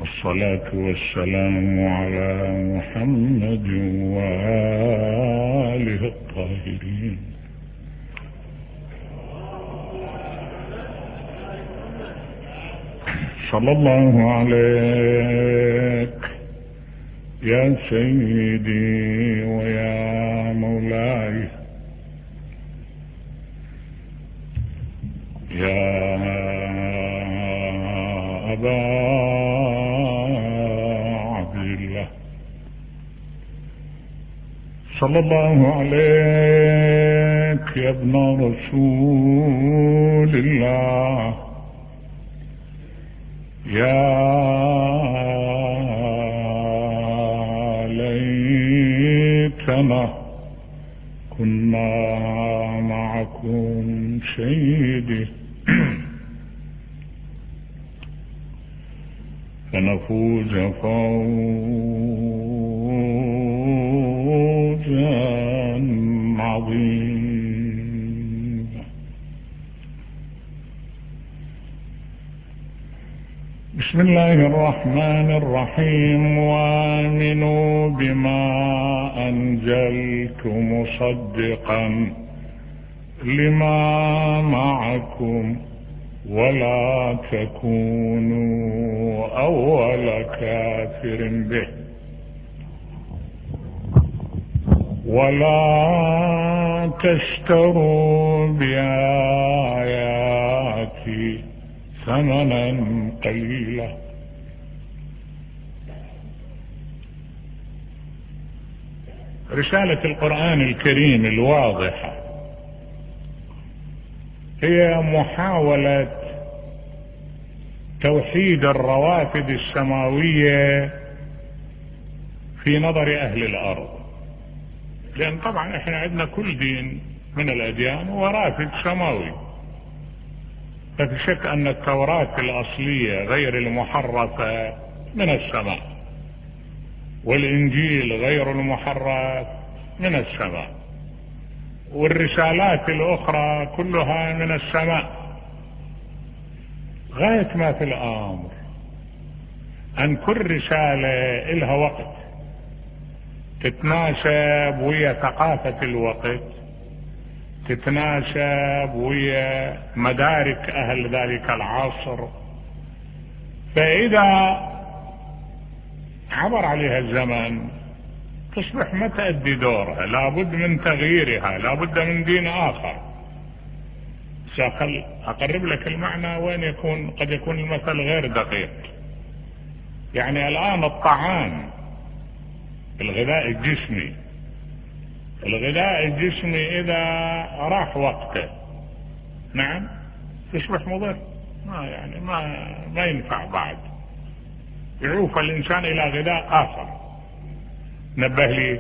والصلاة والسلام على محمد وآله الطاهرين. صلى الله عليك يا سيدي ويا مولاي يا أبا عبد الله. صلى الله عليك يا ابن رسول الله يا ليتنا كنا معكم سيدي فنفوز فوزا عظيما. بسم الله الرحمن الرحيم. وآمنوا بما أنزلت مصدقا لما معكم ولا تكونوا أول كافر به ولا تشتروا بآياتي ثمنا قليلا. رسالة القرآن الكريم الواضحة هي محاولة توحيد الروافد السماوية في نظر أهل الأرض، لأن طبعا احنا عندنا كل دين من الأديان ورافد سماوي، ففي شك أن التوراة الأصلية غير المحرفة من السماء، والإنجيل غير المحرف من السماء، والرسالات الأخرى كلها من السماء. غاية ما في الأمر أن كل رسالة إلها وقت تتناسب ويا ثقافة الوقت، تتناسب ويا مدارك أهل ذلك العصر، فإذا عبر عليها الزمن تصبح ما تأدي دورها، لابد من تغييرها، لابد من دين آخر. أقرب لك المعنى وين قد يكون المثل غير دقيق. يعني الآن الطعام، الغذاء الجسمي إذا راح وقته نعم يصبح مضر، ما ينفع بعد، يعوف الإنسان إلى غذاء آخر. نبه لي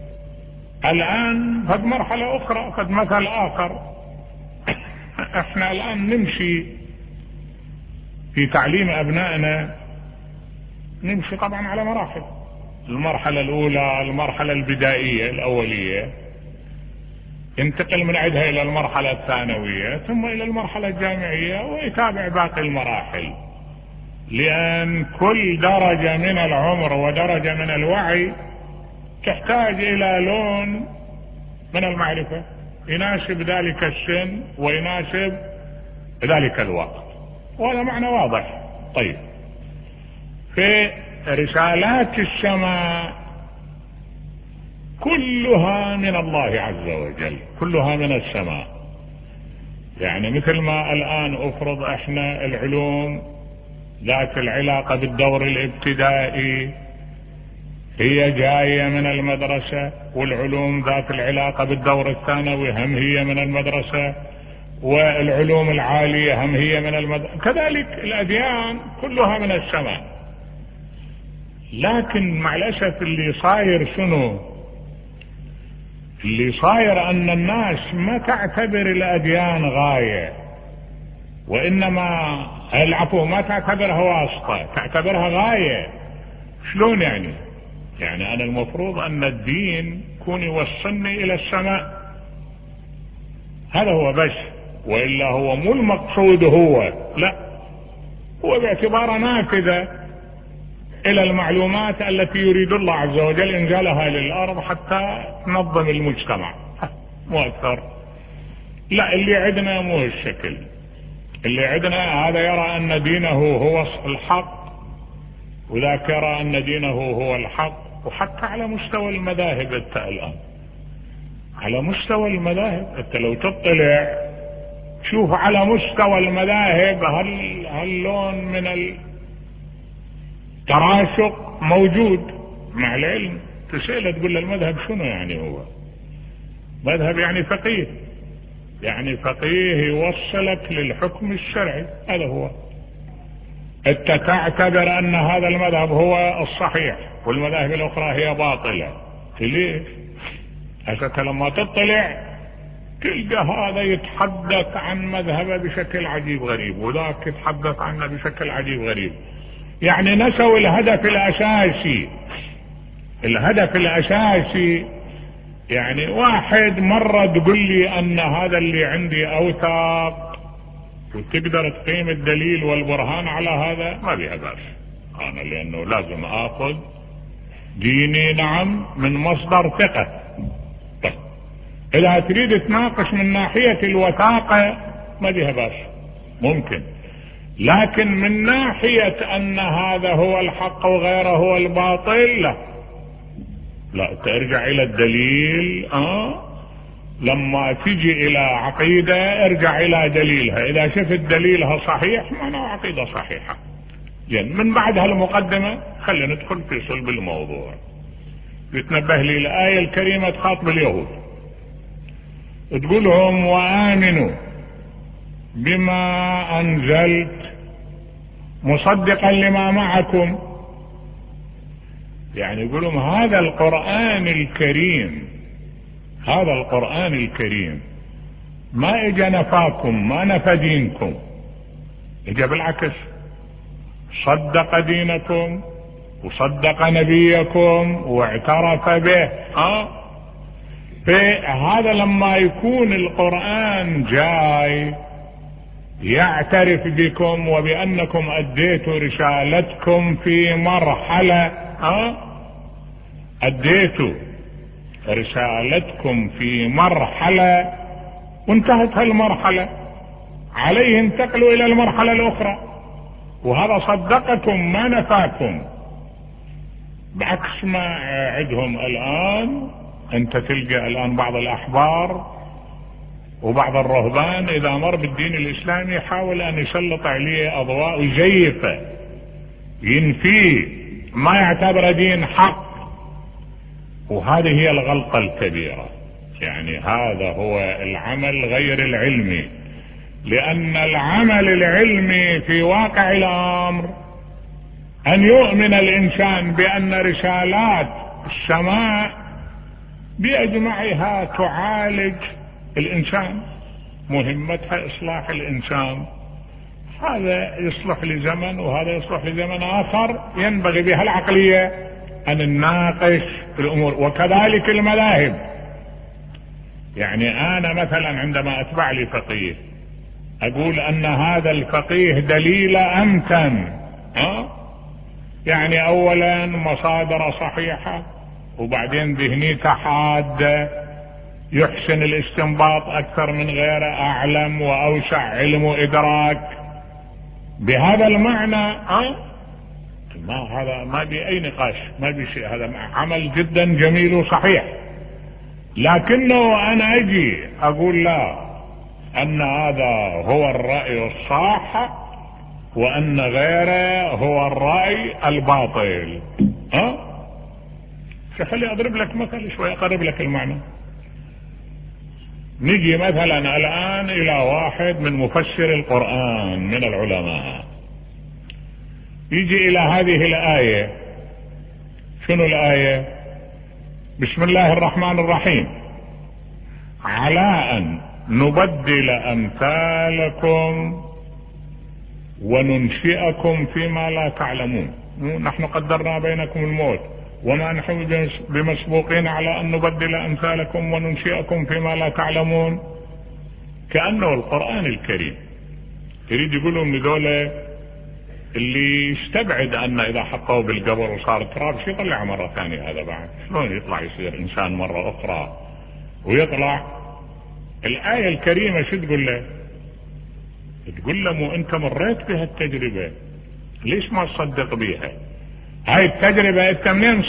الآن فد مرحلة أخرى، فد مثل آخر. احنا الآن نمشي في تعليم أبنائنا، نمشي طبعا على مراحل. المرحلة الأولى المرحلة البدائية الأولية، ينتقل من عندها إلى المرحلة الثانوية ثم إلى المرحلة الجامعية، ويتابع باقي المراحل، لأن كل درجة من العمر ودرجة من الوعي تحتاج إلى لون من المعرفة يناسب ذلك السن ويناسب ذلك الوقت، وهذا معنى واضح. طيب، في رسالات السماء كلها من الله عز وجل، كلها من السماء. يعني مثل ما الآن أفرض احنا العلوم ذات العلاقة بالدور الابتدائي هي جاية من المدرسة، والعلوم ذات العلاقة بالدور الثانوي هم هي من المدرسة، والعلوم العالية هم هي من المدرسة، كذلك الأديان كلها من السماء. لكن مع الأسف اللي صاير شنو؟ اللي صاير أن الناس ما تعتبر الأديان غاية، وإنما العفو ما تعتبرها واسطة، تعتبرها غاية. شلون يعني؟ يعني أنا المفروض أن الدين يكون يوصلني إلى السماء، هذا هو بس، وإلا هو مو المقصود، هو لا، هو باعتباره نافذة إلى المعلومات التي يريد الله عز وجل إنزالها للأرض حتى تنظم المجتمع. مو أكثر. لا، اللي عندنا مو الشكل. اللي عندنا هذا يرى أن دينه هو الحق، وذاك يرى أن دينه هو الحق. وحتى على مستوى المذاهب الآن، على مستوى المذاهب أنت لو تطلع شوف على مستوى المذاهب هاللون من التراشق موجود. مع العلم تسأله تقول له المذهب شنو يعني؟ هو مذهب يعني فقيه، يعني فقيه يوصلك للحكم الشرعي، هذا هو. انت تعتبر ان هذا المذهب هو الصحيح والمذاهب الاخرى هي باطلة. ليش؟ انت لما تطلع تلقى هذا يتحدث عن مذهبه بشكل عجيب غريب، وذاك يتحدث عنه بشكل عجيب غريب. يعني نسوا الهدف الاساسي. الهدف الاساسي يعني واحد مرة تقول لي ان هذا اللي عندي اوثق وتقدر تقيم الدليل والبرهان على هذا، ما بيها بأس انا، لانه لازم اخذ ديني نعم من مصدر ثقة. طيب اذا تريد تناقش من ناحية الوثاقة ما بيها بأس، ممكن. لكن من ناحية ان هذا هو الحق وغيره هو الباطل، لا ترجع الى الدليل. لما تجي الى عقيدة ارجع الى دليلها، اذا شفت دليلها صحيح معناه عقيدة صحيحة. يعني من بعد هالمقدمة خلينا ندخل في صلب الموضوع. يتنبه لي الآية الكريمة تخاطب اليهود، تقولهم وآمنوا بما أنزلت مصدقا لما معكم. يعني يقولون هذا القرآن الكريم، هذا القرآن الكريم ما اجى نفاكم، ما نفى دينكم، اجى بالعكس، صدق دينكم وصدق نبيكم واعترف به. فهذا لما يكون القرآن جاي يعترف بكم وبأنكم أديتوا رسالتكم في مرحلة، أديتوا رسالتكم في مرحلة وانتهت هالمرحلة، عليه انتقلوا إلى المرحلة الأخرى، وهذا صدقكم ما نفاكم. بعكس ما عندهم الآن. أنت تلقى الآن بعض الأحبار وبعض الرهبان إذا مر بالدين الإسلامي يحاول أن يسلط عليه أضواء ويزيفه، ينفيه، ما يعتبر دين حق. وهذه هي الغلطة الكبيرة. يعني هذا هو العمل غير العلمي، لأن العمل العلمي في واقع الأمر أن يؤمن الإنسان بأن رسالات السماء بأجمعها تعالج الإنسان، مهمتها إصلاح الإنسان. هذا يصلح لزمن وهذا يصلح لزمن آخر، ينبغي بها العقلية أن نناقش الأمور. وكذلك المذاهب. يعني أنا مثلا عندما أتبع لي فقيه أقول أن هذا الفقيه دليل أمتن، يعني أولا مصادر صحيحة، وبعدين ذهنيته حادة، يحسن الاستنباط أكثر من غيره، أعلم وأوسع علم وإدراك. بهذا المعنى ما هذا ما بي أي نقاش، ما بي شيء، هذا عمل جدا جميل وصحيح. لكنه أنا أجي أقول لا، أن هذا هو الرأي الصح وأن غيره هو الرأي الباطل. خلي أضرب لك مثل شوي أقرب لك المعنى. نجي مثلا الآن إلى واحد من مفسر القرآن من العلماء، يجي إلى هذه الآية. شنو الآية؟ بسم الله الرحمن الرحيم، على أن نبدل أمثالكم وننشئكم فيما لا تعلمون، نحن قدرنا بينكم الموت وما نحن بمسبوقين على أن نبدل أمثالكم وننشئكم فيما لا تعلمون. كأنه القرآن الكريم يريد يقولوا ان دول اللي يستبعد أن إذا حطوه بالقبر وصار تراب شو يطلع مرة ثانية؟ هذا بعد شلون يطلع يصير إنسان مرة أخرى ويطلع؟ الآية الكريمة شو تقول له؟ تقول له مو أنت مريت بهالتجربة، ليش ما تصدق بيها؟ هاي التجربة أنت منين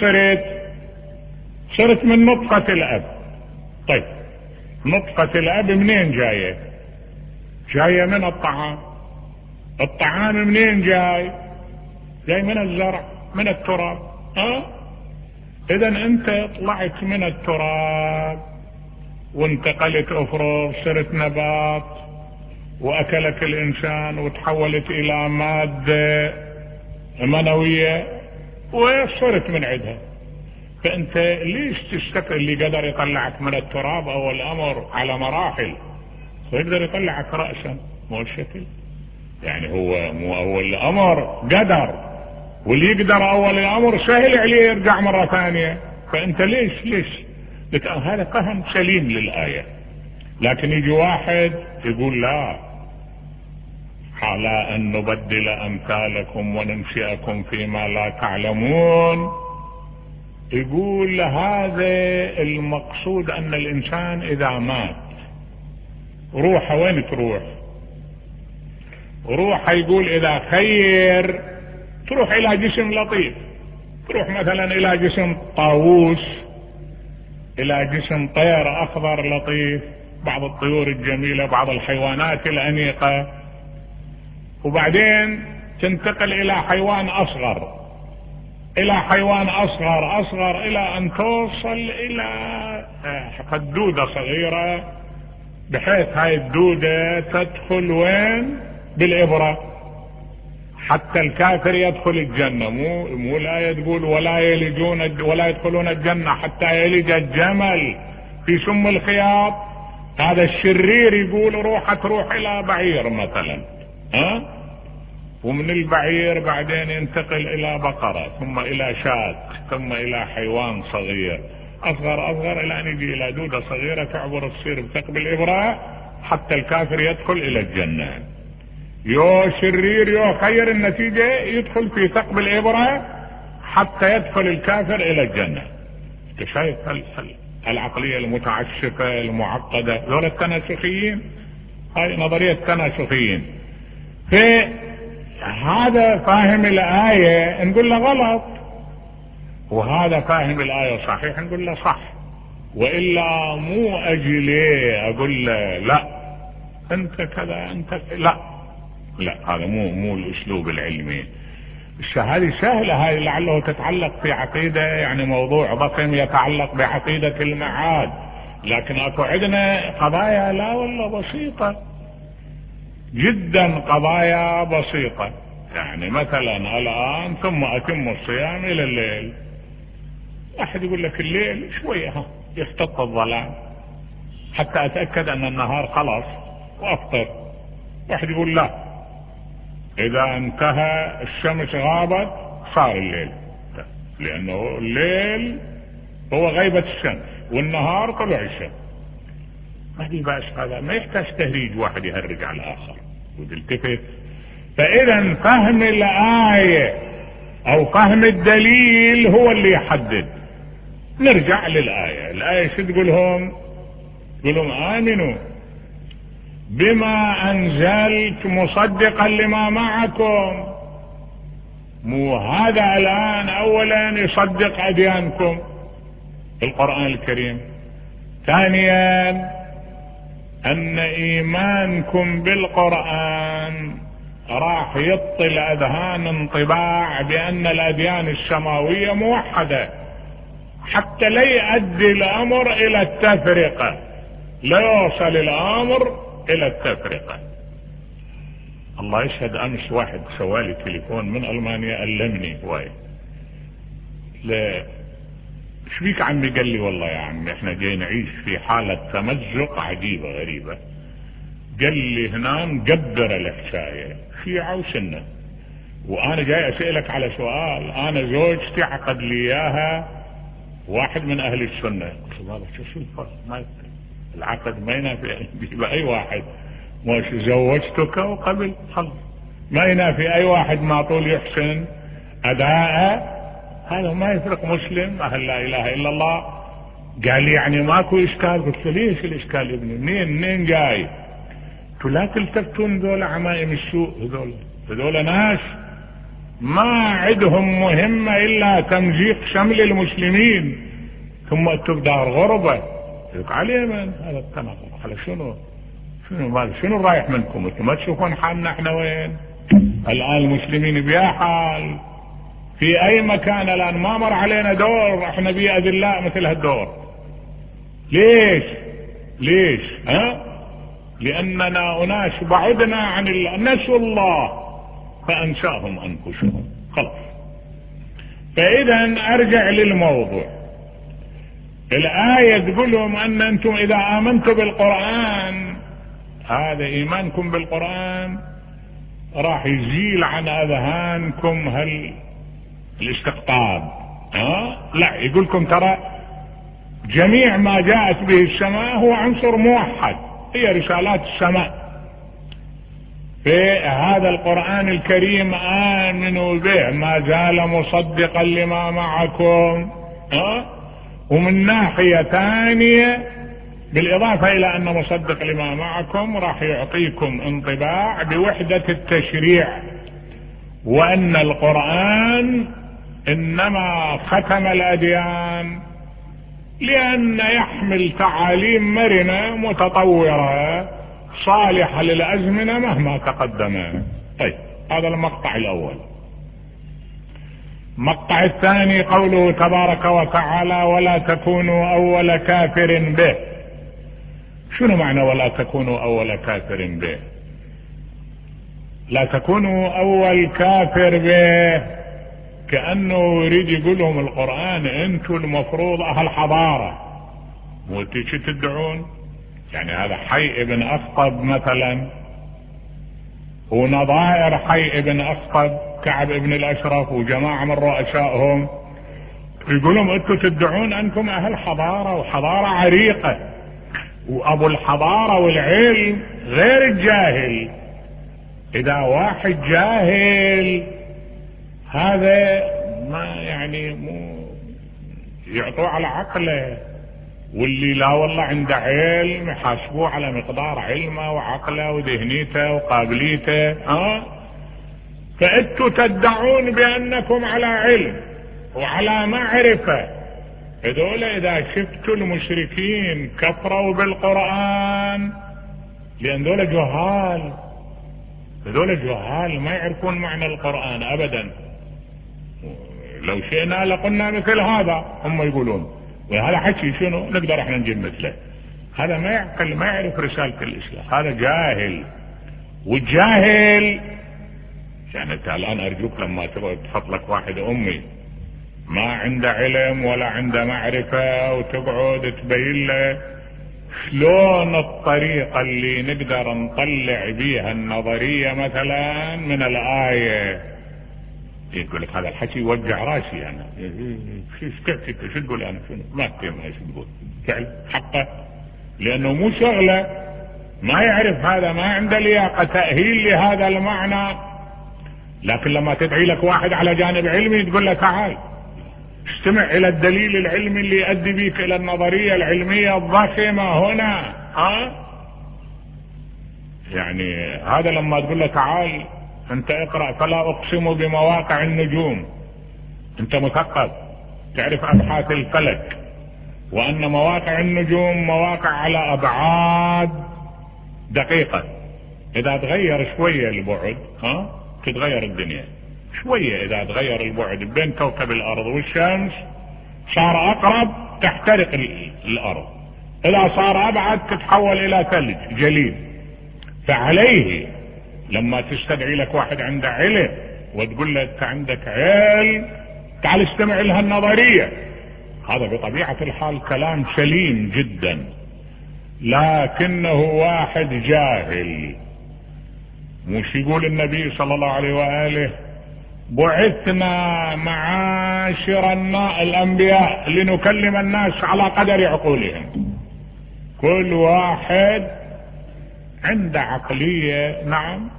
صرت من نطفة الأب. طيب نطفة الأب منين جاية؟ جاية من الطعام منين جاي من الزرع، من التراب. إذا أنت طلعت من التراب وانتقلت افرض صرت نبات واكلك الانسان وتحولت الى مادة منوية وصرت من عندها. فانت ليش تشتكي؟ اللي قدر يطلعك من التراب اول امر على مراحل ويقدر يطلعك رأسا مو الشكل. يعني هو مو اول الامر قدر، واللي يقدر اول الامر سهل عليه يرجع مرة ثانية. فانت ليش هذا فهم سليم للآية. لكن يجي واحد يقول لا، على أن نبدل أمثالكم وننشئكم فيما لا تعلمون. يقول هذا المقصود أن الإنسان إذا مات روحه وين تروح؟ روحه يقول إذا خير تروح إلى جسم لطيف، تروح مثلا إلى جسم طاووس، إلى جسم طير أخضر لطيف، بعض الطيور الجميلة، بعض الحيوانات الأنيقة، وبعدين تنتقل إلى حيوان أصغر، إلى حيوان أصغر إلى أن توصل إلى دودة صغيرة، بحيث هاي الدودة تدخل وين؟ بالإبرة، حتى الكافر يدخل الجنة. مو الآية تقول ولا يدخلون الجنة حتى يلج الجمل في سم الخياط. هذا الشرير يقول تروح إلى بعير مثلا، ومن البعير بعدين ينتقل إلى بقرة، ثم إلى شاة، ثم إلى حيوان صغير أصغر إلى أن يجي إلى دودة صغيرة تعبر تصير بثقب الإبرة حتى الكافر يدخل إلى الجنة. يو شرير يو خير، النتيجة يدخل في ثقب الإبرة حتى يدخل الكافر إلى الجنة. شايف العقلية المتعسفة المعقدة؟ ذول التناسخيين، هاي نظرية التناسخيين. في هذا فاهم الآية نقول له غلط، وهذا فاهم الآية صحيح نقول له صح. وإلا مو أجلي أقول له لا أنت كذا أنت لا، هذا مو الأسلوب العلمي. هذه سهلة، هذه لعله تتعلق في عقيدة، يعني موضوع ضخم يتعلق بعقيدة المعاد. لكن اكو عندنا قضايا لا والله بسيطة جدا، قضايا بسيطة. يعني مثلا الآن ثم أتم الصيام إلى الليل، واحد يقول لك الليل شوية يختط الظلام حتى أتأكد أن النهار خلاص وأفطر. واحد يقول لا، إذا انتهى الشمس غابت صار الليل، لأنه الليل هو غيبة الشمس والنهار طلوع الشمس. ما في بأس، هذا ما يحتاج تهريج واحد يهرج على الآخر وتلتفت. فإذا فهم الآية أو فهم الدليل هو اللي يحدد. نرجع للآية. الآية شو تقولهم؟ تقولهم آمنوا بما أنزلت مصدقا لما معكم. مو هذا الآن أولا يصدق أديانكم القرآن الكريم، ثانيا أن إيمانكم بالقرآن راح يطل أذهان انطباع بأن الأديان السماوية موحدة، حتى لا يؤدي الأمر إلى التفرقة، لا يوصل الأمر إلى التفرقة. الله يشهد، أمس واحد سوالي تليفون من ألمانيا ألمني هواي، لا ايش بيك عمي؟ قال لي والله يا عمي احنا جاي نعيش في حالة تمزق عجيبة غريبة. قال لي هنا مقدر الحكاية شيعة وسنة، وانا جاي اسألك على سؤال. انا زوجتي عقد لي اياها واحد من اهل السنة. قلت له شو الفرق؟ ما العقد ما ينافع بأي واحد، مش زوجتك وقبل خلص. ما ينافي أي واحد ما طول يحسن أداءه، هذا ما يفرق مسلم أهل لا إله إلا الله. قال يعني ماكو إشكال. قلت له ليش الإشكال يا ابني؟ منين جاي؟ لا تلتفتون ذولا عمائم السوء، هذول ناس ما عندهم مهمة إلا تمزيق شمل المسلمين، ثم أنتم بدار غربة على من هذا التناقض. على شنو رايح منكم؟ أنتم ما تشوفون حالنا احنا وين الآن؟ المسلمين بيا حال في أي مكان الآن، ما مر علينا دور احنا بيه أذلاء مثل هالدور. ليش لأننا أناس بعدنا عن الله، نسوا الله فأنساهم أنفسهم خلاص. فإذا أرجع للموضوع، الآية تقول لهم أن أنتم إذا آمنتم بالقرآن، هذا إيمانكم بالقرآن راح يزيل عن أذهانكم الاستقطاب. لا، يقولكم ترى جميع ما جاءت به السماء هو عنصر موحد، هي رسالات السماء. في هذا القرآن الكريم آمنوا به ما زال مصدقا لما معكم. ومن ناحية ثانية بالإضافة إلى أن مصدق لما معكم راح يعطيكم انطباع بوحدة التشريع، وأن القرآن إنما ختم الأديان لأن يحمل تعاليم مرنة متطورة صالحة للأزمنة مهما تقدم. طيب، هذا المقطع الأول. المقطع الثاني قوله تبارك وتعالى ولا تكونوا أول كافر به. شنو معنى ولا تكونوا أول كافر به؟ لا تكونوا أول كافر به كأنه يريد يقول لهم القرآن انتوا المفروض أهل حضارة، وانتوا شو تدعون؟ يعني هذا حي ابن أخطب مثلا ونظائر حي ابن أخطب، كعب ابن الأشرف وجماعة من رؤسائهم، يقولون انتوا تدعون انتم أهل حضارة وحضارة عريقة، وأبو الحضارة والعلم غير الجاهل. إذا واحد جاهل هذا ما يعني مو يعطوه على عقله، واللي لا والله عنده علم يحاسبوه على مقدار علمه وعقله وذهنيته وقابليته. فأنتوا تدعون بأنكم على علم وعلى معرفة. هذول إذا شفتوا المشركين كفروا بالقرآن، لأن هذول جهال ما يعرفون معنى القرآن أبدا. لو شئنا لقلنا مثل هذا، هم يقولون وهذا حكي شنو نقدر احنا نجيب مثله. هذا ما يعقل، ما يعرف رسالة الإسلام، هذا جاهل. والجاهل يعني انت الآن أرجوك لما تبغى تحط لك واحد أمي ما عنده علم ولا عنده معرفة وتقعد تبين له شلون الطريقة اللي نقدر نطلع بيها النظرية مثلا من الآية، يقول لك هذا الحكي يوجع راسي انا. شو تقول انا؟ شنو ما تفهم ايش تقول فعلا حقه، لانه مو شغله، ما يعرف هذا، ما عنده لياقه تاهيل لهذا المعنى. لكن لما تدعي لك واحد على جانب علمي تقول له تعال استمع الى الدليل العلمي اللي يؤدي بك الى النظريه العلميه الضخمه هنا. يعني هذا لما تقول له تعال انت اقرأ فلا اقسم بمواقع النجوم، انت مثقف تعرف ابحاث الفلك، وان مواقع النجوم مواقع على ابعاد دقيقة، اذا تغير شوية البعد تتغير الدنيا شوية. اذا تغير البعد بين كوكب الارض والشمس صار اقرب تحترق الارض، اذا صار ابعد تتحول الى ثلج جليد. فعليه لما تستدعي لك واحد عنده علم وتقول له انت عندك علم تعال استمع لها النظرية، هذا بطبيعة الحال كلام سليم جدا. لكنه واحد جاهل، مش يقول النبي صلى الله عليه وآله بعثنا معاشر الأنبياء لنكلم الناس على قدر عقولهم. كل واحد عنده عقلية نعم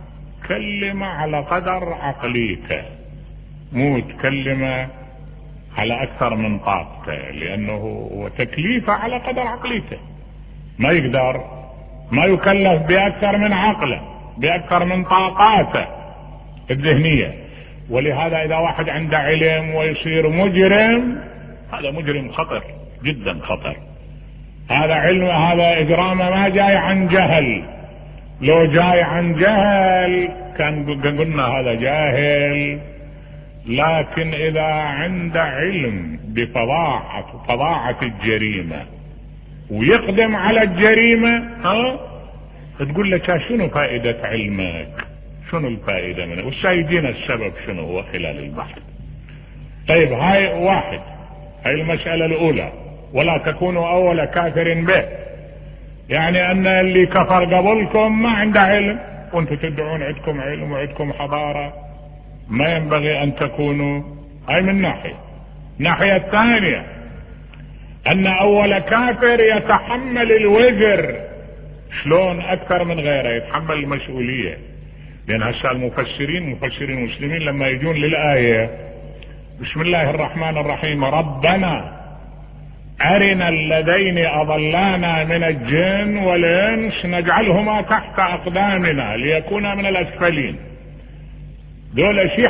متكلمة على قدر عقليته، مو متكلمة على أكثر من طاقته، لأنه هو تكليفه على قدر عقليته، ما يقدر، ما يكلف بأكثر من عقله، بأكثر من طاقاته الذهنية. ولهذا إذا واحد عنده علم ويصير مجرم، هذا مجرم خطر جدا خطر. هذا علم، هذا إجرامه ما جاي عن جهل. لو جاي عن جهل كان قلنا هذا جاهل، لكن إذا عنده علم بفظاعة الجريمة ويقدم على الجريمة، تقول لك شنو فائدة علمك؟ شنو الفائدة منه؟ والسايدين السبب شنو هو خلال البحث. طيب هاي واحد، هاي المسألة الأولى. ولا تكونوا أول كافر به، يعني أن اللي كفر قبلكم ما عنده علم وانتم تدعون عندكم علم وعندكم حضارة، ما ينبغي أن تكونوا. هاي من ناحية. الناحية الثانية أن أول كافر يتحمل الوزر شلون أكثر من غيره، يتحمل المسؤولية. لأن هسه المفسرين المسلمين لما يجون للآية بسم الله الرحمن الرحيم ربنا أرنا الذين أضلانا من الجن والإنس نجعلهما تحت أقدامنا ليكونا من الأسفلين، دول ايش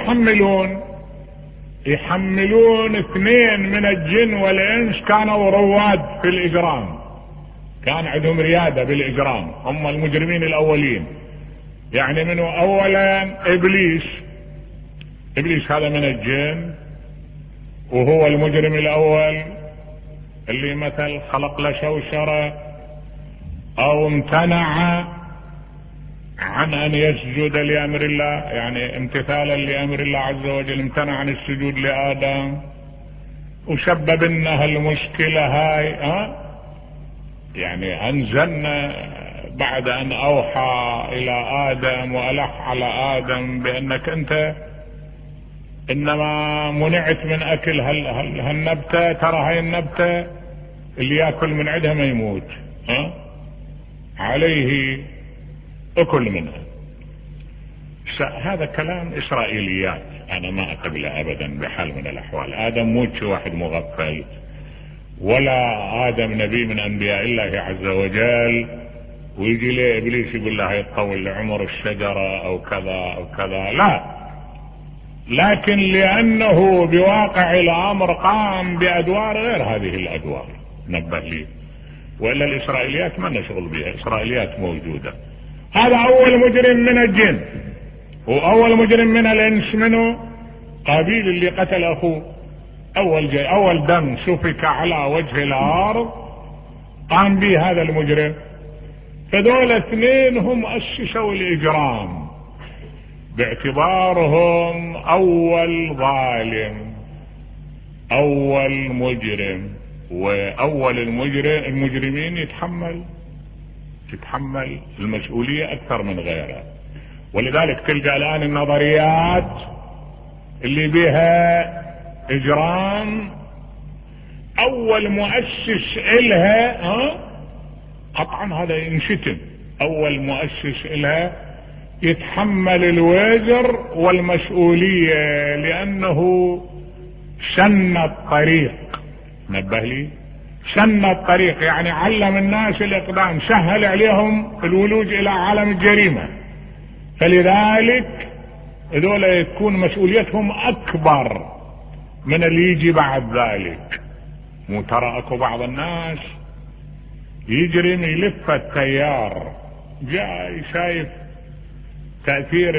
يحملون 2 من الجن والإنس كانوا رواد في الإجرام، كان عندهم ريادة بالإجرام، هم المجرمين الأولين. يعني منه أولا إبليس هذا من الجن، وهو المجرم الأول اللي مثل خلق له شوشرة أو امتنع عن أن يسجد لأمر الله، يعني امتثالا لأمر الله عز وجل، امتنع عن السجود لآدم وسبب لنا المشكلة هاي. يعني أنزلنا بعد أن أوحى إلى آدم وألح على آدم بأنك أنت إنما منعت من أكل هالنبتة، ترى هاي النبتة اللي يأكل من عندها ما يموت، عليه أكل منها. هذا كلام إسرائيليات أنا ما أقبله أبدا بحال من الأحوال. آدم موت واحد مغفل، ولا آدم نبي من أنبياء الله عز وجل، ويجي ليه إبليس يقول له يطول لعمر الشجرة أو كذا أو كذا، لا. لكن لأنه بواقع الأمر قام بأدوار غير هذه الأدوار، نبه لي. وإلا الإسرائيليات ما نشغل بها، إسرائيليات موجودة. هذا أول مجرم من الجن، وأول مجرم من الإنس منه قابيل اللي قتل أخوه. أول دم سفك على وجه الأرض قام به هذا المجرم. فدول 2 هم أسسوا الإجرام باعتبارهم أول ظالم، أول مجرم، وأول المجرمين تتحمل المسؤولية أكثر من غيره. ولذلك تلقى الآن النظريات اللي بها إجرام أول مؤسس إلها قطعا هذا ينشتم، أول مؤسس إلها يتحمل الوزر والمسؤولية، لأنه سن الطريق. نبه لي، سن الطريق يعني علم الناس الإقدام، سهل عليهم الولوج إلى عالم الجريمة. فلذلك هذول تكون مسؤوليتهم أكبر من اللي يجي بعد ذلك. مو ترى اكو بعض الناس يجرم يلف التيار، جاي شايف تأثير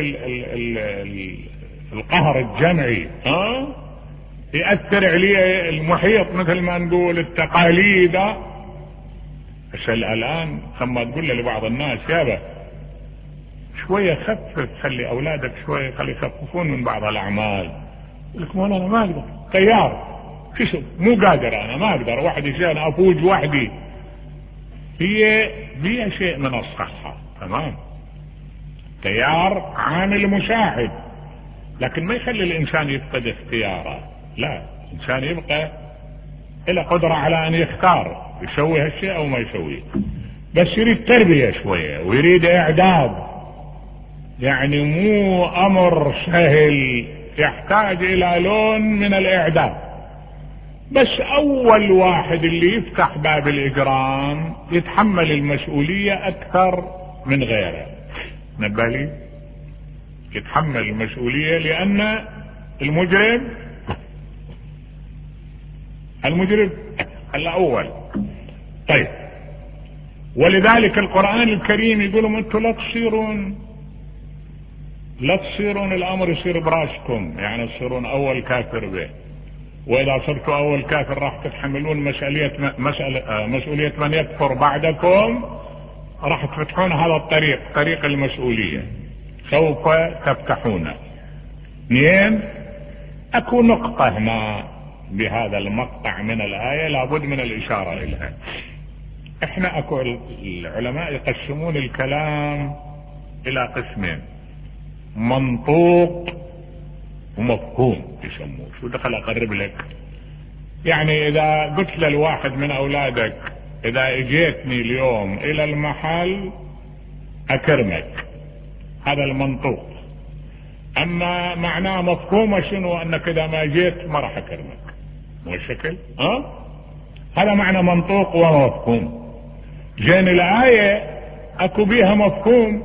القهر الجمعي، يأثر عليه المحيط مثل ما نقول التقاليد. الآن ثم تقول لبعض الناس يابا شوية خفف، خلي أولادك شوية خلي يخففون من بعض الأعمال. يقول لك أنا ما أقدر، تيار مو قادر، أنا ما أقدر واحد يشان أفوج وحدي. هي بيها شيء من الصحة، تمام، تيار عامل مساعد، لكن ما يخلي الإنسان يفقد اختياره. لا، الإنسان يبقى له قدرة على أن يختار يسوي هالشيء أو ما يسويه، بس يريد تربية شوية ويريد إعداد. يعني مو أمر سهل، يحتاج إلى لون من الإعداد. بس أول واحد اللي يفتح باب الإجرام يتحمل المسؤولية أكثر من غيره. نبه لي، يتحمل المسؤولية لأن المجرم الأول. طيب، ولذلك القرآن الكريم يقولون أنتم لا تصيرون الأمر يصير براسكم، يعني تصيرون أول كافر به، وإذا صرتوا أول كافر راح تتحملون مسؤولية من يكفر بعدكم، راح تفتحون هذا الطريق، طريق المسؤولية، سوف تفتحونه. اثنين، اكو نقطة هنا بهذا المقطع من الآية لابد من الإشارة إليها. احنا اكو العلماء يقسمون الكلام إلى قسمين، منطوق ومفهوم يسموه. شو دخل اقرب لك؟ يعني اذا قلت للواحد من اولادك اذا اجيتني اليوم الى المحل اكرمك، هذا المنطوق. اما معناه مفهومه شنو؟ انك اذا ما جيت ما راح اكرمك، مو الشكل؟ هذا معنى منطوق ومفهوم. جين الآية اكو بيها مفهوم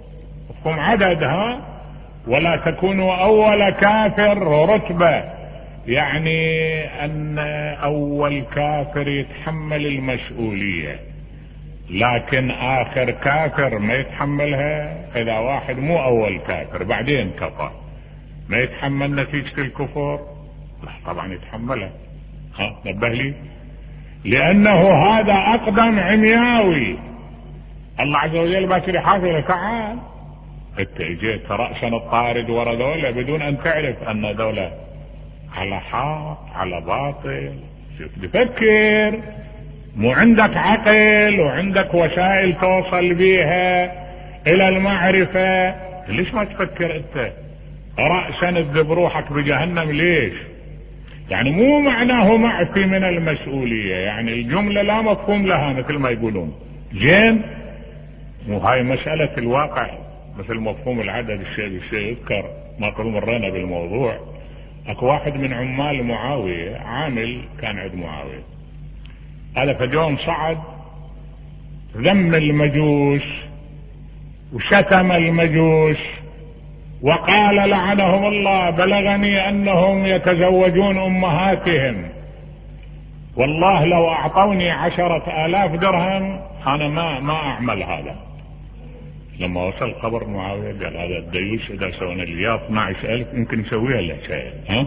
عدد، ولا تكونوا اول كافر رتبة، يعني ان اول كافر يتحمل المسؤولية، لكن اخر كافر ما يتحملها. اذا واحد مو اول كافر بعدين كفر، ما يتحمل نتيجة الكفر؟ لا طبعا يتحملها. نبه لي، لانه هذا اقدم عمياوي. الله عز وجل باكر يحافظ، تعال انت اجيت رأسا الطارد ورا دولة بدون ان تعرف ان دولة على حق على باطل. شوف تفكر، مو عندك عقل وعندك وسائل توصل بيها الى المعرفة، ليش ما تفكر انت رأسا تذب روحك بجهنم؟ ليش؟ يعني مو معناه معفي من المسؤولية، يعني الجملة لا مفهوم لها مثل ما يقولون. جين، مو هاي مسألة الواقع مثل مفهوم العدد. الشيء يذكر، ما قبل مرينا بالموضوع. اكو واحد من عمال معاوية، عامل كان عند معاوية، هذا فجوم صعد ذم المجوس وشتم المجوس وقال لعنهم الله، بلغني انهم يتزوجون امهاتهم، والله لو اعطوني 10,000 درهم انا ما اعمل هذا. لما وصل خبر معاوية قال هذا الديوس اذا سوينا لي 12,000 يمكن يسويها له شيء.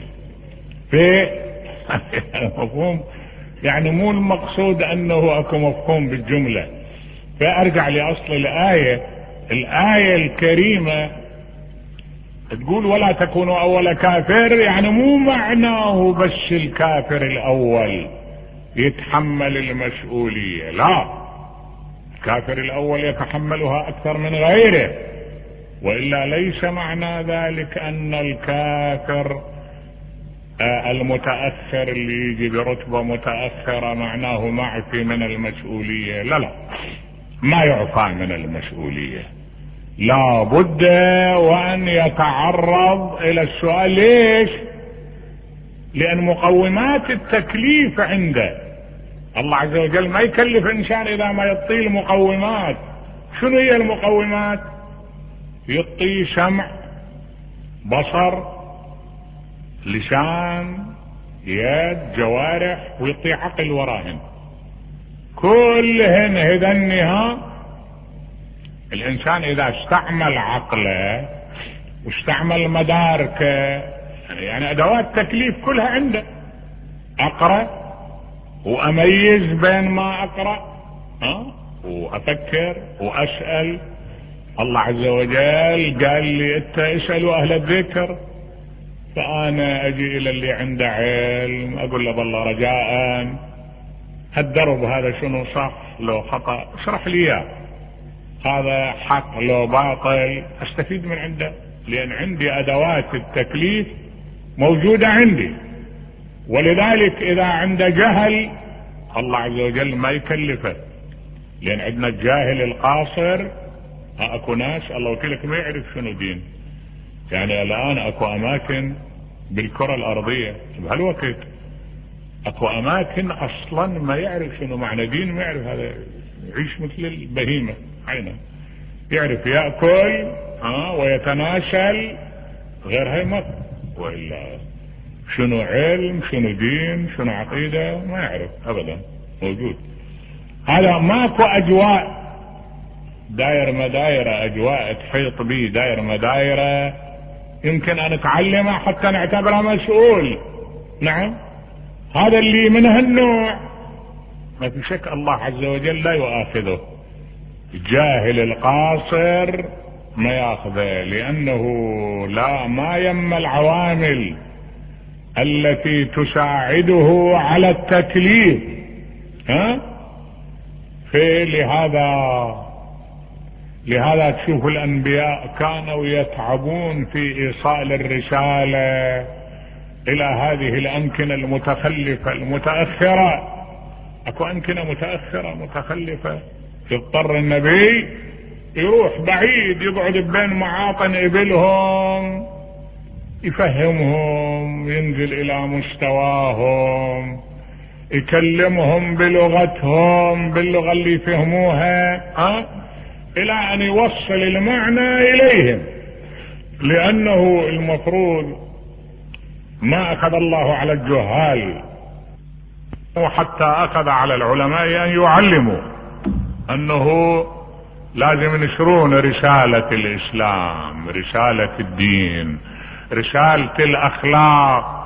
في مفهوم، يعني مو المقصود انه اكو مفهوم بالجملة. فارجع لاصل الآية الكريمة تقول ولا تكونوا اول كافر، يعني مو معناه بس الكافر الاول يتحمل المسؤولية، لا، الكافر الاول يتحملها اكثر من غيره. والا ليس معنى ذلك ان الكافر المتأخر اللي يجي برتبة متأخرة معناه معفي من المسؤولية. لا، ما يعفى من المسؤولية، لا بد وان يتعرض الى السؤال. ليش؟ لان مقومات التكليف عنده. الله عز وجل ما يكلف انسان اذا ما يعطيه المقومات. شنو هي المقومات؟ يعطيه سمع، بصر، لسان، يد، جوارح، ويعطيه عقل وراهن. كلهن هذنها الانسان اذا استعمل عقله واستعمل مداركه، يعني ادوات تكليف كلها عنده. اقرأ واميز بين ما اقرأ وافكر واسأل. الله عز وجل قال لي انت اسألوا اهل الذكر، فانا اجي الى اللي عنده علم اقول له بالله رجاء هالدرب هذا شنو صح لو خطأ، اشرح لي اياه، هذا حق لو باطل، استفيد من عنده، لان عندي ادوات التكليف موجودة عندي. ولذلك اذا عنده جهل الله عز وجل ما يكلفه، لان عندنا الجاهل القاصر اكو ناس الله وكيلك ما يعرف شنو دين. يعني الان اكو اماكن بالكرة الارضية بهالوقت اكو اماكن اصلا ما يعرف شنو معنى دين، ما يعرف، هذا يعيش مثل البهيمة عينه، يعرف يأكل ويتناسل، غير هاي ما، وإلا شنو علم شنو دين شنو عقيدة ما يعرف ابدا موجود. هذا ماكو اجواء داير مدايرة، اجواء تحيط بي داير مدايرة يمكن ان اتعلمه حتى نعتبره مسؤول. نعم، هذا اللي من هالنوع ما في شك الله عز وجل لا يؤاخذه. الجاهل القاصر ما ياخذه، لانه ما يما العوامل التي تساعده على التكليف. لهذا تشوف الانبياء كانوا يتعبون في ايصال الرسالة الى هذه الامكنة المتخلفة المتأخرة. اكو امكنة متأخرة متخلفة يضطر النبي يروح بعيد، يقعد بين معاطن ابلهم، يفهمهم، ينزل الى مستواهم، يكلمهم بلغتهم، باللغة اللي يفهموها، الى ان يوصل المعنى اليهم. لانه المفروض ما اخذ الله على الجهال وحتى اخذ على العلماء ان يعلموا انه لازم ينشرون رسالة الاسلام، رسالة الدين، رسالة الاخلاق.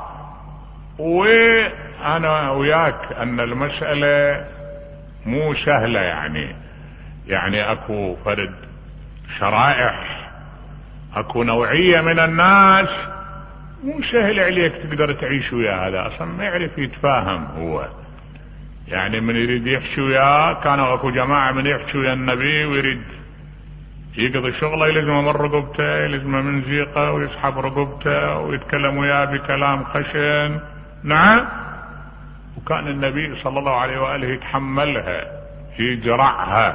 وانا وياك ان المسألة مو سهلة، يعني اكو فرد شرائح، اكو نوعية من الناس مو سهل عليك تقدر تعيش وياه. هذا اصلا ما يعرف يتفاهم هو، يعني من يريد يحشي وياه، كانوا اكو جماعة من يحشي ويا النبي ويريد يقضي شغله يلزمه من رقبته، يلزمه من زيقه ويسحب رقبته ويتكلم وياه بكلام خشن. نعم، وكان النبي صلى الله عليه وآله يتحملها يجرعها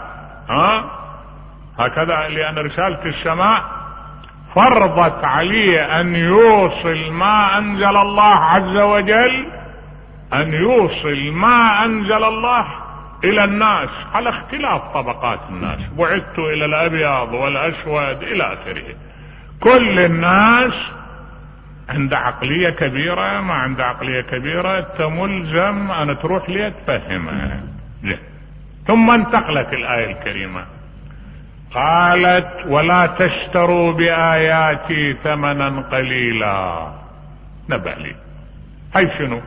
هكذا، لأن رسالة السماء فرضت عليه أن يوصل ما أنزل الله عز وجل، أن يوصل ما أنزل الله إلى الناس على اختلاف طبقات الناس. بعثت إلى الأبيض والأسود إلى آخره. كل الناس عند عقلية كبيرة، ما عند عقلية كبيرة تملزم أن تروح لي تفهمها. ثم انتقلت الآية الكريمة قالت ولا تشتروا بآياتي ثمنا قليلا. نبالي هاي شنو؟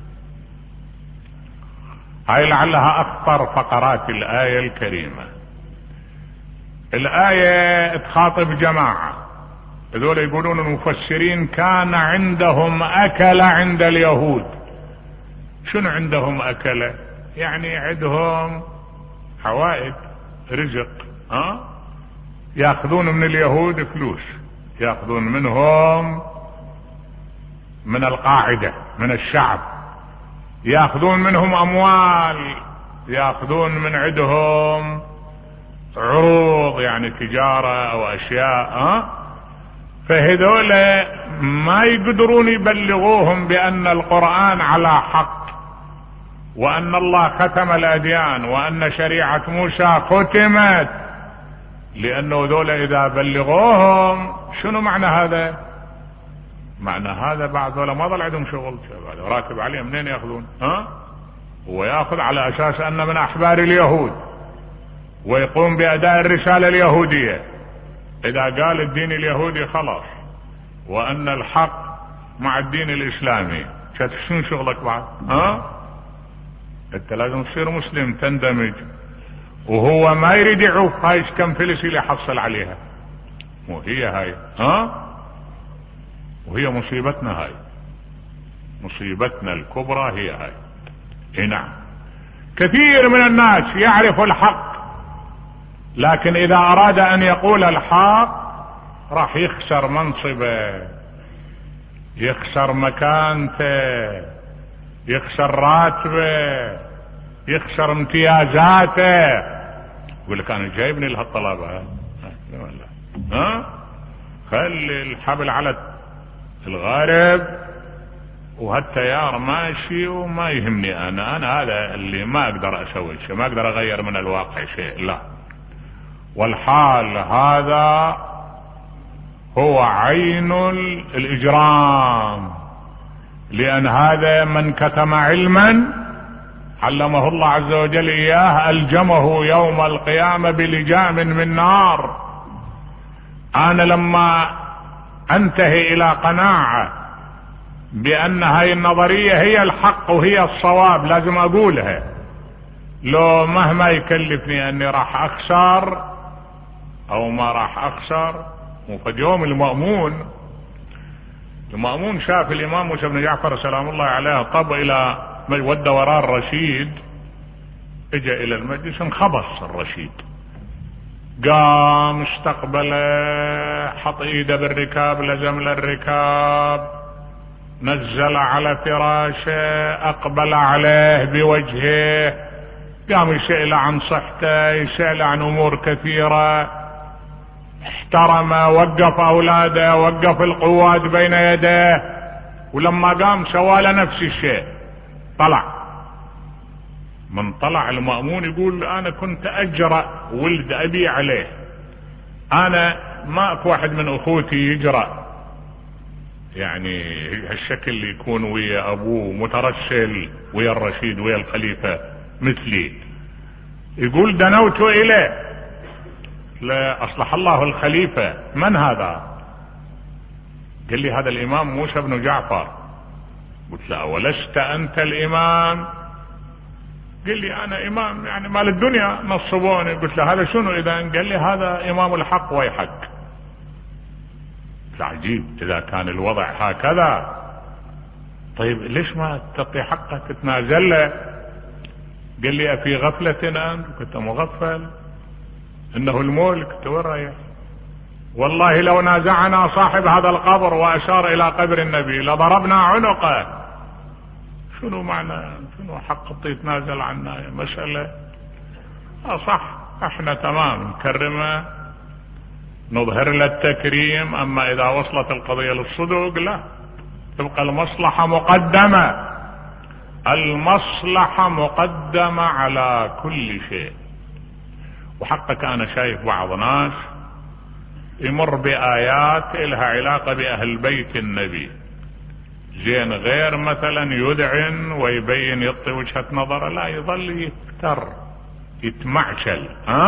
هاي لعلها اخطر فقرات الآية الكريمة. الآية تخاطب جماعة، هذول يقولون المفسرين كان عندهم أكل عند اليهود. شنو عندهم أكل؟ يعني عندهم حوائج رزق، ياخذون من اليهود فلوس، ياخذون منهم من القاعدة من الشعب، ياخذون منهم اموال، ياخذون من عندهم عروض يعني تجارة او اشياء. فهذول ما يقدرون يبلغوهم بان القرآن على حق، وان الله ختم الاديان، وان شريعة موسى ختمت. لانه ذول اذا بلغوهم شنو معنى هذا؟ معنى هذا بعد ذولا ما ظل عندهم شغل، راتب عليهم منين ياخذون؟ هو ياخذ على اساس ان من احبار اليهود ويقوم باداء الرسالة اليهودية. اذا قال الدين اليهودي خلاص، وان الحق مع الدين الاسلامي، شنو شغلك بعد؟ انت لازم تصير مسلم تندمج. وهو ما يريد يعوف هاي كم فلس اللي يحصل عليها، وهي هاي وهي مصيبتنا، هاي مصيبتنا الكبرى هي هاي. نعم، كثير من الناس يعرف الحق، لكن اذا اراد ان يقول الحق راح يخسر منصبه، يخسر مكانته، يخسر راتبه، يخسر امتيازاته. يقول لك انا جايبني لهالطلبة، خلي الحبل على الغارب وهالتيار ماشي وما يهمني انا هذا اللي ما اقدر اسوي شيء، ما اقدر اغير من الواقع شيء، لا. والحال هذا هو عين الاجرام، لان هذا من كتم علما علمه الله عز وجل اياه الجمه يوم القيامة بلجام من نار. انا لما انتهي الى قناعة بان هاي النظرية هي الحق وهي الصواب لازم اقولها، لو مهما يكلفني اني راح اخسر او ما راح اخسر. وقد يوم المأمون شاف الامام موسى بن جعفر سلام الله عليه طب الى ود وراء الرشيد، اجى الى المجلس انخبص الرشيد، قام استقبله، حط ايده بالركاب، لزم للركاب، نزل على فراشه، اقبل عليه بوجهه، قام يسأل عن صحته، يسأل عن امور كثيرة، احترم، وقف اولاده، وقف القواد بين يديه، ولما قام سوى نفس الشيء، طلع. من طلع المأمون يقول انا كنت اجرأ ولد ابي عليه، انا ماك واحد من اخوتي يجرأ يعني هالشكل اللي يكون ويا ابوه مترسل ويا الرشيد ويا الخليفة مثلي. يقول دنوت اليه، لا اصلح الله الخليفة، من هذا؟ قال لي هذا الامام موسى بن جعفر. قلت له ولست انت الامام؟ قال لي انا امام يعني مال الدنيا نصبوني. قلت له هذا شنو اذا؟ قال لي هذا امام الحق ويحق. قلت له عجيب اذا كان الوضع هكذا، طيب ليش ما تعطي حقه تتنازل له؟ قال لي افي غفلة انت؟ كنت مغفل، انه الملك توريح. والله لو نازعنا صاحب هذا القبر واشار الى قبر النبي لضربنا عنقه. شنو معنى شنو حق يتنازل عنا؟ مسألة صح، احنا تمام نكرمه نظهر له التكريم، اما اذا وصلت القضية للصدق لا، تبقى المصلحة مقدمة، المصلحة مقدمة على كل شيء. وحقك انا شايف بعض ناس يمر بآيات إلها علاقة بأهل بيت النبي، زين غير مثلا يدعن ويبين يعطي وجهة نظر، لا يظل يفتر يتمعشل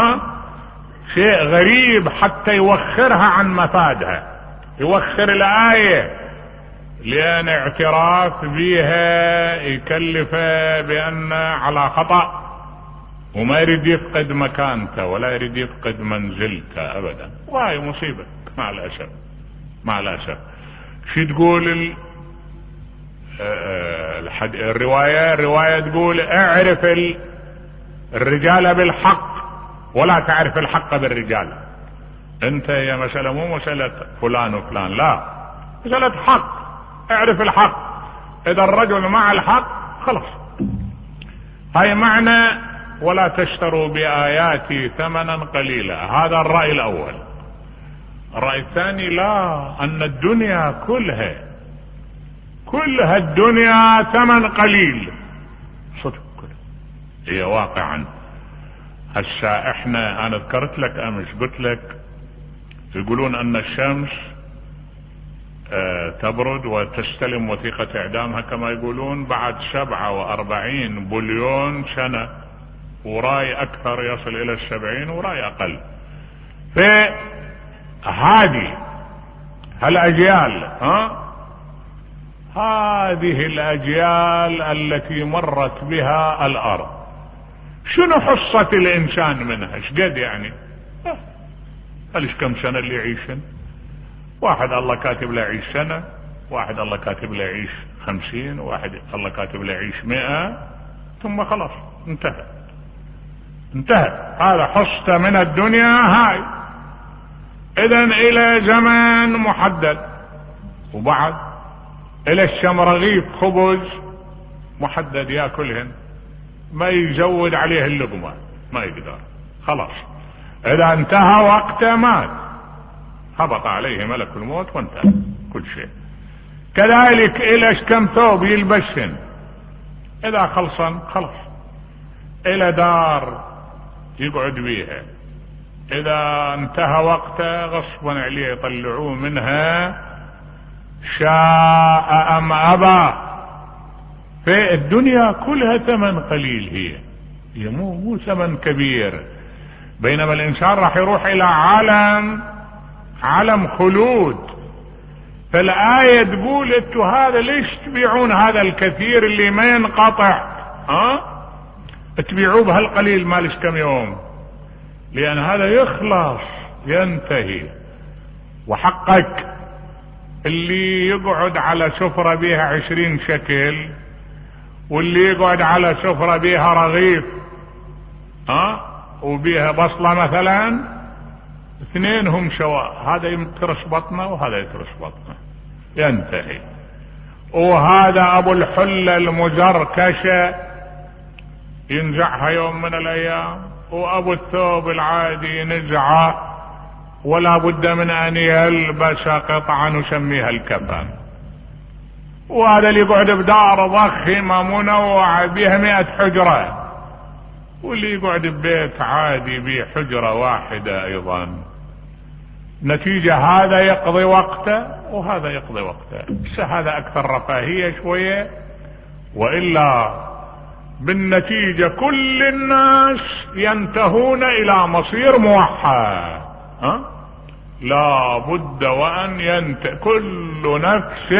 شيء غريب حتى يوخرها عن مفادها، يوخر الآية لأن اعتراف بها يكلفه بأن على خطأ، وما يريد يفقد مكانته ولا يريد يفقد منزلته ابدا. وهي مصيبة مع الاسف، مع الاسف. شو تقول الرواية تقول اعرف الرجال بالحق ولا تعرف الحق بالرجال. انت هي مسألة مو مسألة فلان وفلان، لا، مسألة حق، اعرف الحق. اذا الرجل مع الحق خلاص. هاي معنى ولا تشتروا بآياتي ثمنا قليلا، هذا الرأي الأول. الرأي الثاني لا، أن الدنيا كلها الدنيا ثمن قليل، صدق هي واقعا. هسا احنا انا ذكرت لك امس قلت لك يقولون ان الشمس تبرد وتستلم وثيقة اعدامها كما يقولون بعد 47 بليون سنة، وراي اكثر يصل الى 70 وراي اقل. فهذه الاجيال هذه الاجيال التي مرت بها الارض، شنو حصة الانسان منها؟ ايش قد يعني؟ ايش كم سنة اللي يعيشن؟ واحد الله كاتب له يعيش سنة، واحد الله كاتب له يعيش 50، واحد الله كاتب له يعيش 100، ثم خلاص انتهى. هذا حصته من الدنيا هاي. اذا الى زمان محدد، وبعد الى الشمرغيف خبز محدد ياكلهن، ما يزود عليه اللقمة، ما يقدر، خلاص اذا انتهى وقته مات. هبط عليه ملك الموت وانتهى كل شيء. كذلك إلى كم ثوب يلبسن، إذا خلصن خلص، إلى دار يقعد بيها، إذا انتهى وقته غصبا عليه يطلعوه منها شاء أم أبى. في الدنيا كلها ثمن قليل، هي مو ثمن كبير، بينما الإنسان راح يروح إلى عالم خلود. فالآية تقول انتوا هذا ليش تبيعون هذا الكثير اللي ما ينقطع؟ تبيعوه بهالقليل مالش كم يوم، لأن هذا يخلص ينتهي. وحقك اللي يقعد على سفرة بيها 20 شكل واللي يقعد على سفرة بيها رغيف وبيها بصلة مثلا، اثنين هم سواء، هذا يترس بطنه وهذا يترس بطنه، ينتهي. وهذا ابو الحلة المزركشة ينزعها يوم من الايام، وابو الثوب العادي ينزعه، ولا بد من ان يلبس قطعا نسميها الكفن. وهذا اللي يقعد بدار ضخمة منوعة بها 100 حجرة، واللي يقعد ببيت عادي به حجرة واحدة ايضا. نتيجة هذا يقضي وقته وهذا يقضي وقته، بس هذا اكثر رفاهية شوية، وإلا بالنتيجة كل الناس ينتهون الى مصير موحد. لا بد وان ينتهي، كل نفس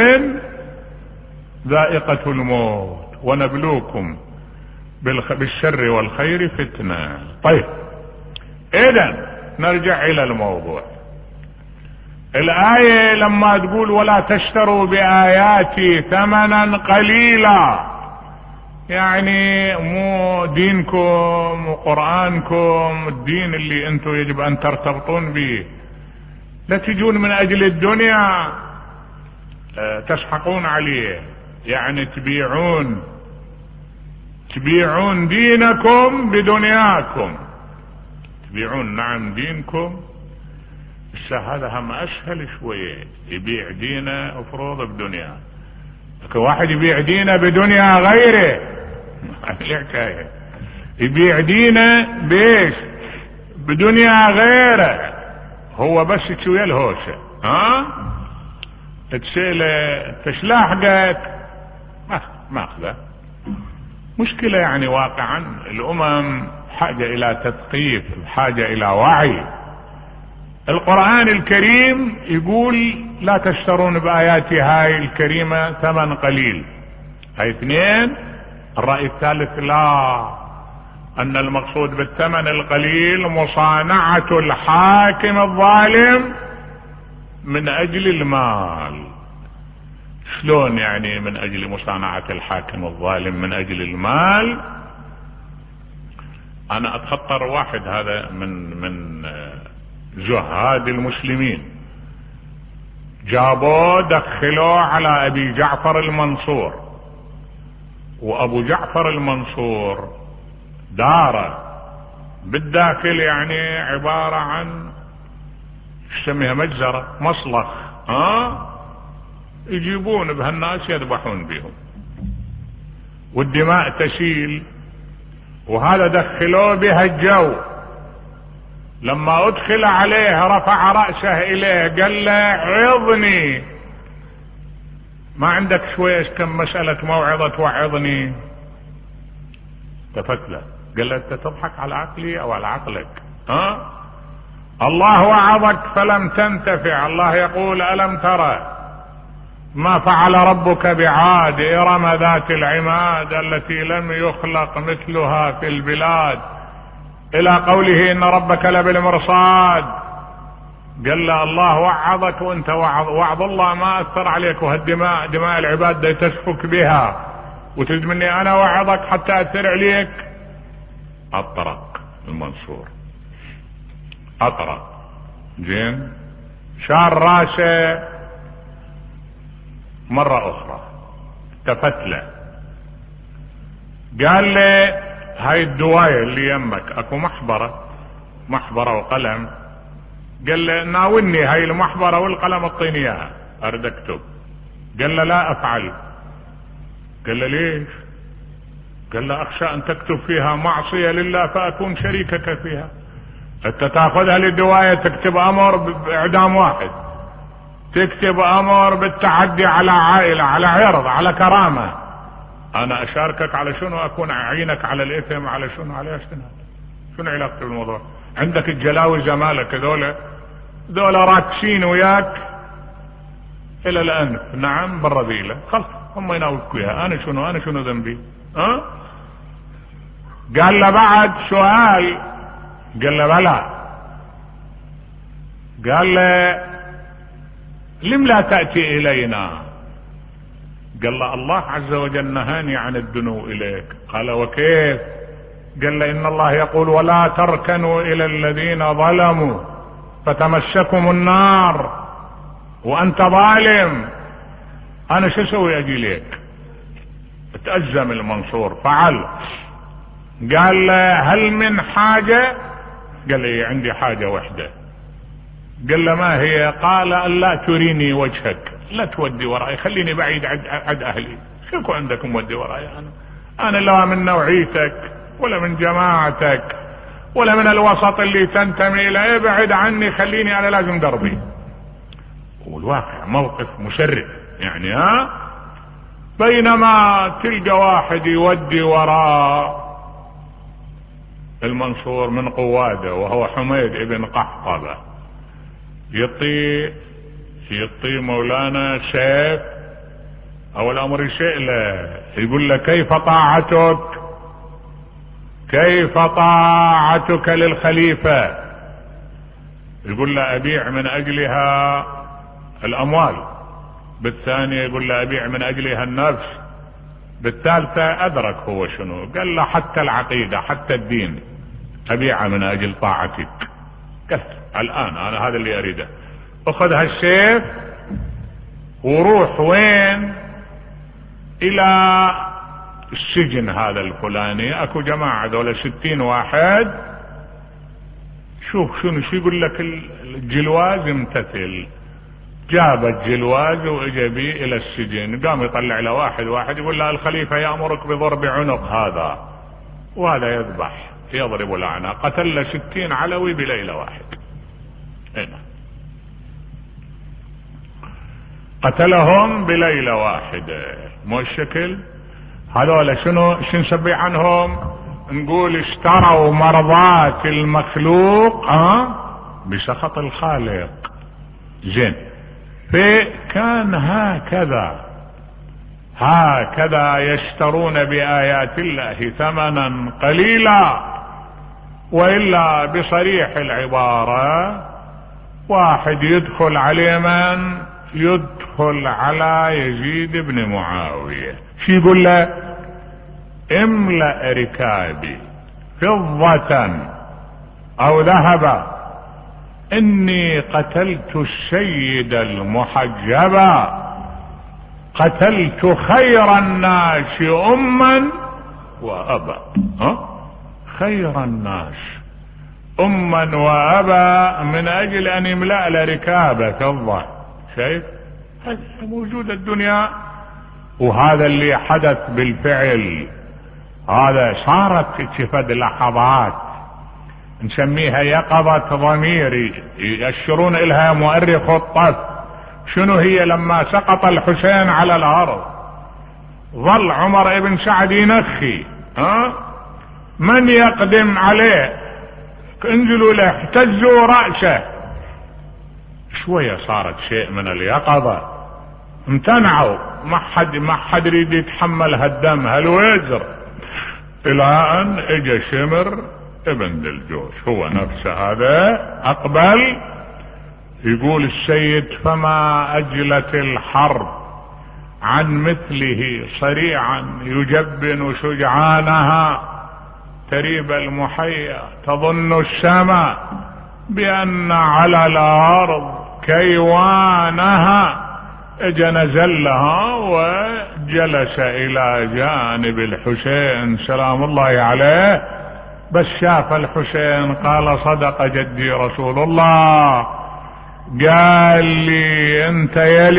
ذائقة الموت ونبلوكم بالشر والخير فتنة. طيب، إذن نرجع إلى الموضوع. الآية لما تقول ولا تشتروا بآياتي ثمنا قليلا، يعني مو دينكم وقرآنكم الدين اللي انتم يجب ان ترتبطون به، لا تجون من اجل الدنيا تسحقون عليه، يعني تبيعون دينكم بدنياكم، تبيعون نعم دينكم. بس هذا هم اسهل شوية، يبيع دينه افروض بدنيا، لكن واحد يبيع دينه بدنيا غيره يبيع دينه بيش بدنيا غيره، هو بس تسوي الهوسة تسيله تشلاحقك ما اخذه مشكلة. يعني واقعا الامم حاجة الى تثقيف، بحاجة الى وعي. القرآن الكريم يقول لا تشترون بآياتي هاي الكريمة ثمن قليل، هاي اثنين. الرأي الثالث لا، ان المقصود بالثمن القليل مصانعة الحاكم الظالم من اجل المال. شلون يعني من اجل مصانعة الحاكم الظالم من اجل المال؟ انا اتخطر واحد هذا من زهاد المسلمين، جابوه دخلوه على ابي جعفر المنصور، وابو جعفر المنصور داره بالداخل يعني عبارة عن يسميها مجزرة، مصلخ يجيبون بهالناس يذبحون بهم والدماء تسيل. وهذا دخلوه بها الجو، لما ادخل عليه رفع رأسه اليه قال له عظني، ما عندك شوية كم مسألة موعظة توعظني؟ التفت له قال له انت تضحك على عقلي او على عقلك؟ الله وعظك فلم تنتفع. الله يقول ألم ترى ما فعل ربك بعاد إرم ذات العماد التي لم يخلق مثلها في البلاد، إلى قوله إن ربك لبالمرصاد. قال له الله وعظك وانت وعظ الله ما أثر عليك، وهالدماء دماء العباد دي تسفك بها، وتريد مني أنا وعظك حتى أثر عليك؟ أطرق المنصور، أطرق زين، شار راسه مرة أخرى، التفت له قال لي هاي الدواية اللي يمك اكو محبرة وقلم، قال له ناولني هاي المحبرة والقلم اعطيني اياها اريد اكتب. قال له لا افعل. قال له ليش؟ قال له اخشى ان تكتب فيها معصية لله فاكون شريكك فيها. انت تاخذها للدواية تكتب امر باعدام واحد، تكتب امر بالتعدي على عائلة، على عرض، على كرامة. انا اشاركك على شنو؟ اكون اعينك على الاثم على شنو؟ على اشتنا. شنو علاقته بالموضوع؟ عندك الجلاوزة مالك ذولا راكشين وياك الى الانف، نعم بالرذيلة، خلص هم يناولك وياها. انا شنو ذنبي؟ قال له بعد سؤال. قال له بلى. قال له لم لا تأتي الينا؟ قال له الله عز وجل نهاني عن الدنو اليك. قال وكيف؟ قال له ان الله يقول ولا تركنوا الى الذين ظلموا فتمسكم النار وانت ظالم. انا شو اسوي اجي ليك؟ تأزم المنصور فعل. قال له هل من حاجة؟ قال لي عندي حاجة واحدة. قال له ما هي؟ قال ألا تريني وجهك، لا تودي وراي، خليني بعيد عد اهلي. شو عندك مودي وراي؟ انا لا من نوعيتك ولا من جماعتك ولا من الوسط اللي تنتمي اليه، ابعد عني، خليني انا لازم دربي. والواقع موقف مشرف يعني. بينما تلقى واحد يودي وراء المنصور من قواده وهو حميد ابن قحطبة، يطي مولانا سيف او الامر شيء له، يقول له كيف طاعتك؟ كيف طاعتك للخليفة؟ يقول له ابيع من اجلها الاموال. بالثانية يقول له ابيع من اجلها النفس. بالثالثة ادرك هو شنو، قال له حتى العقيدة حتى الدين ابيعها من اجل طاعتك. قال الان انا هذا اللي اريده، اخذ هالسيف وروح وين؟ الى السجن هذا الفلاني، اكو جماعة دولة 60 واحد. شوف شنو شو يقول لك الجلواز امتثل. جاب الجلواز واجى بيه الى السجن، قام يطلع له واحد واحد يقول له الخليفة يأمرك بضرب عنق هذا، وهذا يذبح يضرب الأعناق. قتل 60 علوي بليلة واحد. هنا قتلهم بليلة واحدة. مو الشكل هذول شنو نسبي عنهم؟ نقول اشتروا مرضات المخلوق بسخط الخالق. زين، فكان هكذا يشترون بآيات الله ثمنا قليلا. وإلا بصريح العبارة واحد يدخل على من؟ يدخل على يزيد بن معاوية، شو يقول له؟ املأ ركابي فضة او ذهبا، اني قتلت السيد المحجبا، قتلت خير الناس اما وابا. خير الناس اما وابا من اجل ان يملأ لركابه فضة. شايف هذا موجود الدنيا، وهذا اللي حدث بالفعل. هذا صارت شفد لحظات نسميها يقظة ضميري، يأشرون إلها مؤرخ الطف. شنو هي؟ لما سقط الحسين على الأرض ظل عمر بن سعد ينخي، من يقدم عليه؟ انزلوا له اهتزوا رأسه. شوية صارت شيء من اليقظة، امتنعوا، ما حد يريد يتحمل هالدم هالوزر، الى ان اجى شمر ابن دلجوش هو نفسه هذا اقبل. يقول السيد فما اجلت الحرب عن مثله صريعا يجبن شجعانها، تريب المحيا تظن السماء بان على الارض كيوانها. اجى نزلها وجلس الى جانب الحسين سلام الله عليه، بس شاف الحسين قال صدق جدي رسول الله، قال لي انت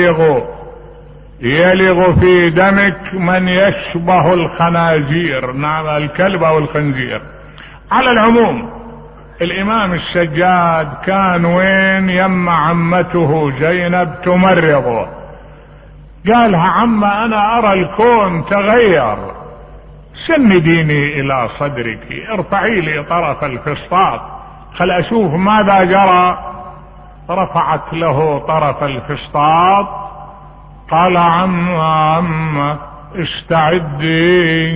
يلغ في دمك من يشبه الخنازير، نعم الكلب او الخنزير. على العموم الامام السجاد كان وين؟ يم عمته زينب تمرضه، قالها عمه انا ارى الكون تغير، سنديني الى صدرك، ارفعي لي طرف الفسطاط خل اشوف ماذا جرى. رفعت له طرف الفسطاط، قال عم استعدي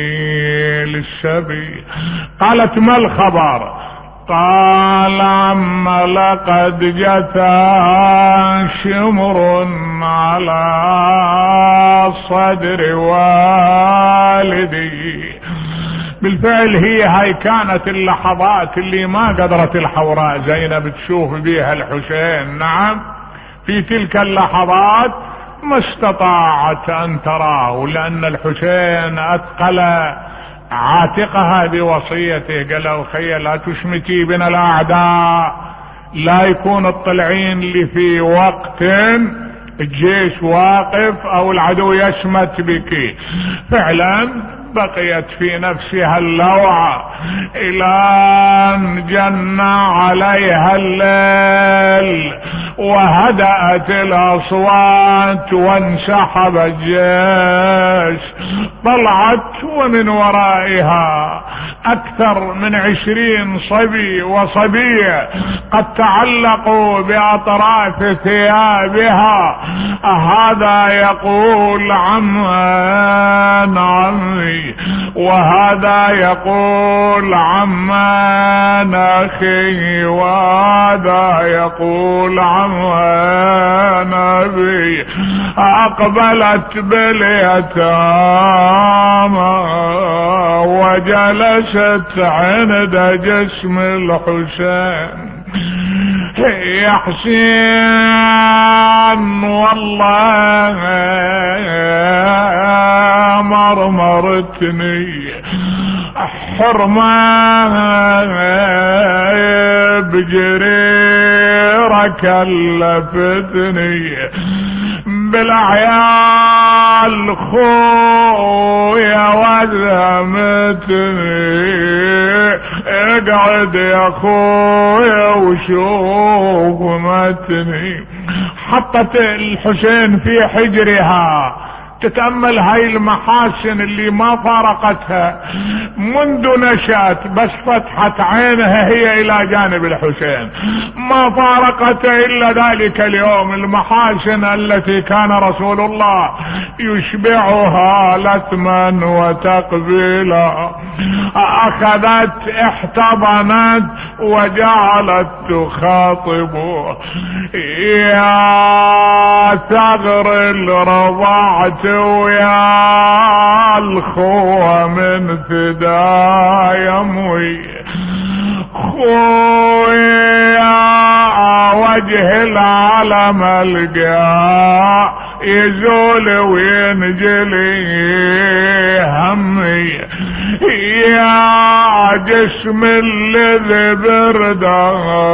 للسبي. قالت ما الخبر؟ قال عم لقد جثى شمر على صدر والدي. بالفعل هاي كانت اللحظات اللي ما قدرت الحوراء زينب تشوف بيها الحسين. نعم في تلك اللحظات ما استطاعت ان تراه، لان الحسين اثقل عاتقها بوصيته، قال له خي لا تشمتي بنا الاعداء، لا يكون الطلعين اللي في وقت الجيش واقف او العدو يشمت بك. فعلا بقيت في نفسها اللوعة الى ان جن عليها الليل وهدأت الاصوات وانسحب الجيش. طلعت ومن ورائها اكثر من 20 صبي وصبية قد تعلقوا باطراف ثيابها. هذا يقول عمي وهذا يقول عمان اخي وهذا يقول عمان ابي. اقبلت باليتامى وجلست عند جسم الحسين. يا حسين والله مرمرتني حرمة بجريرة كلفتني بالاعيال خويا وذمتني. اقعد يا خويا وشوف متني. حطت الحسين في حجرها تتأمل هاي المحاسن اللي ما فارقتها منذ نشأت، بس فتحت عينها هي الى جانب الحسين ما فارقته الا ذلك اليوم. المحاسن التي كان رسول الله يشبعها لثما وتقبيلا. اخذت احتضنت وجعلت تخاطبه يا ثغر الرضعت ويا الخوة من فدا يموي. خويا وجه العالم القى يزول وينجلي همي. يا جسم الذي برده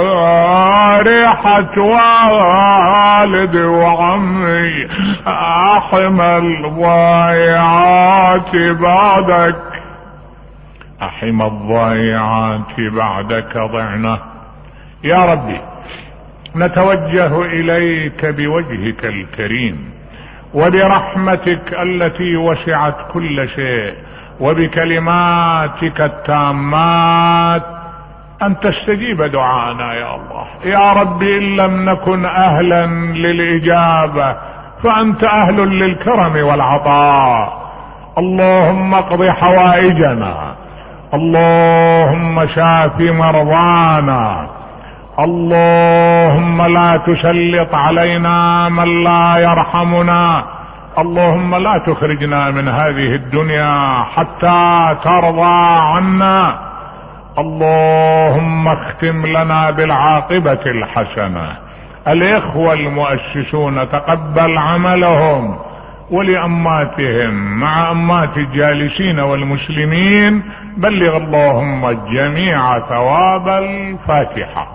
ريحة والد وعمي. احمى الضيعات بعدك احمى الضيعات بعدك ضعنا. يا ربي نتوجه اليك بوجهك الكريم وبرحمتك التي وسعت كل شيء وبكلماتك التامات ان تستجيب دعاءنا يا الله. يا ربي ان لم نكن اهلا للاجابة فانت اهل للكرم والعطاء. اللهم اقض حوائجنا، اللهم شاف مرضانا، اللهم لا تسلط علينا من لا يرحمنا، اللهم لا تخرجنا من هذه الدنيا حتى ترضى عنا. اللهم اختم لنا بالعاقبة الحسنة. الاخوة المؤسسون تقبل عملهم ولأماتهم مع أمات الجالسين والمسلمين بلغ اللهم جميع ثواب الفاتحة.